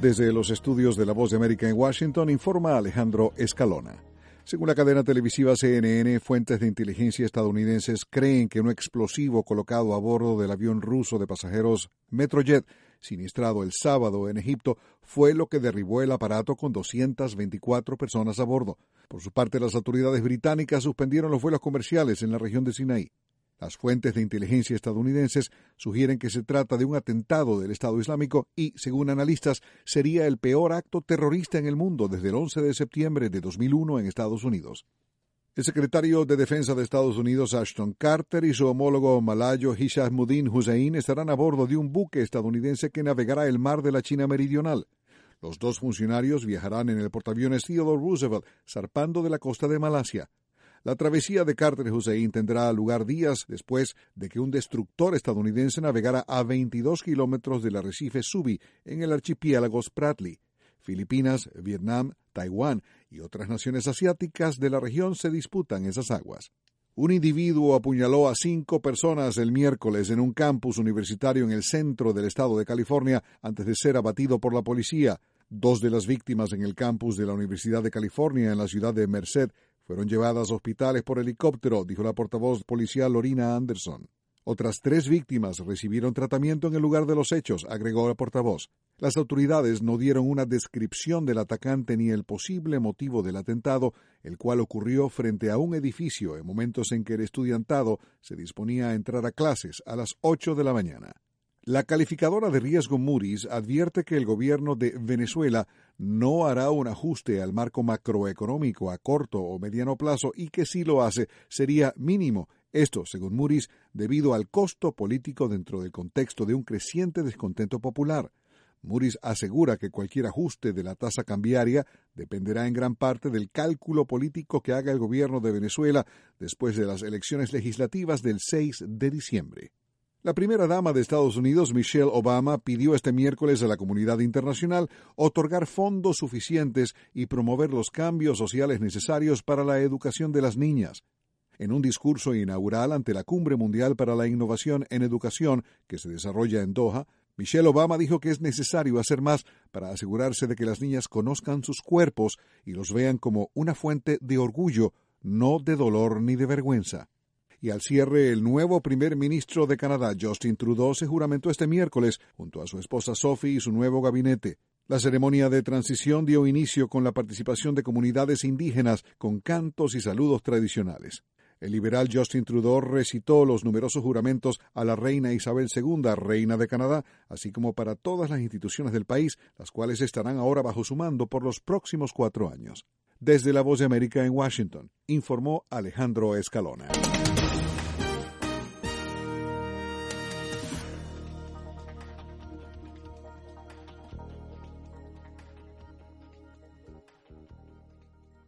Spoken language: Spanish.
Desde los estudios de La Voz de América en Washington, informa Alejandro Escalona. Según la cadena televisiva CNN, fuentes de inteligencia estadounidenses creen que un explosivo colocado a bordo del avión ruso de pasajeros Metrojet, siniestrado el sábado en Egipto, fue lo que derribó el aparato con 224 personas a bordo. Por su parte, las autoridades británicas suspendieron los vuelos comerciales en la región de Sinaí. Las fuentes de inteligencia estadounidenses sugieren que se trata de un atentado del Estado Islámico y, según analistas, sería el peor acto terrorista en el mundo desde el 11 de septiembre de 2001 en Estados Unidos. El secretario de Defensa de Estados Unidos, Ashton Carter, y su homólogo malayo, Hishammuddin Hussein, estarán a bordo de un buque estadounidense que navegará el mar de la China Meridional. Los dos funcionarios viajarán en el portaaviones Theodore Roosevelt, zarpando de la costa de Malasia. La travesía de Carter Hussein tendrá lugar días después de que un destructor estadounidense navegara a 22 kilómetros del arrecife Subi en el archipiélago Spratly. Filipinas, Vietnam, Taiwán y otras naciones asiáticas de la región se disputan esas aguas. Un individuo apuñaló a 5 personas el miércoles en un campus universitario en el centro del estado de California antes de ser abatido por la policía. 2 de las víctimas en el campus de la Universidad de California en la ciudad de Merced fueron llevadas a hospitales por helicóptero, dijo la portavoz policial Lorina Anderson. Otras 3 víctimas recibieron tratamiento en el lugar de los hechos, agregó la portavoz. Las autoridades no dieron una descripción del atacante ni el posible motivo del atentado, el cual ocurrió frente a un edificio en momentos en que el estudiantado se disponía a entrar a clases a las 8 de la mañana. La calificadora de riesgo Moody's advierte que el gobierno de Venezuela no hará un ajuste al marco macroeconómico a corto o mediano plazo y que si lo hace sería mínimo. Esto, según Moody's, debido al costo político dentro del contexto de un creciente descontento popular. Moody's asegura que cualquier ajuste de la tasa cambiaria dependerá en gran parte del cálculo político que haga el gobierno de Venezuela después de las elecciones legislativas del 6 de diciembre. La primera dama de Estados Unidos, Michelle Obama, pidió este miércoles a la comunidad internacional otorgar fondos suficientes y promover los cambios sociales necesarios para la educación de las niñas. En un discurso inaugural ante la Cumbre Mundial para la Innovación en Educación, que se desarrolla en Doha, Michelle Obama dijo que es necesario hacer más para asegurarse de que las niñas conozcan sus cuerpos y los vean como una fuente de orgullo, no de dolor ni de vergüenza. Y al cierre, el nuevo primer ministro de Canadá, Justin Trudeau, se juramentó este miércoles junto a su esposa Sophie y su nuevo gabinete. La ceremonia de transición dio inicio con la participación de comunidades indígenas con cantos y saludos tradicionales. El liberal Justin Trudeau recitó los numerosos juramentos a la reina Isabel II, reina de Canadá, así como para todas las instituciones del país, las cuales estarán ahora bajo su mando por los próximos 4 años. Desde La Voz de América en Washington, informó Alejandro Escalona.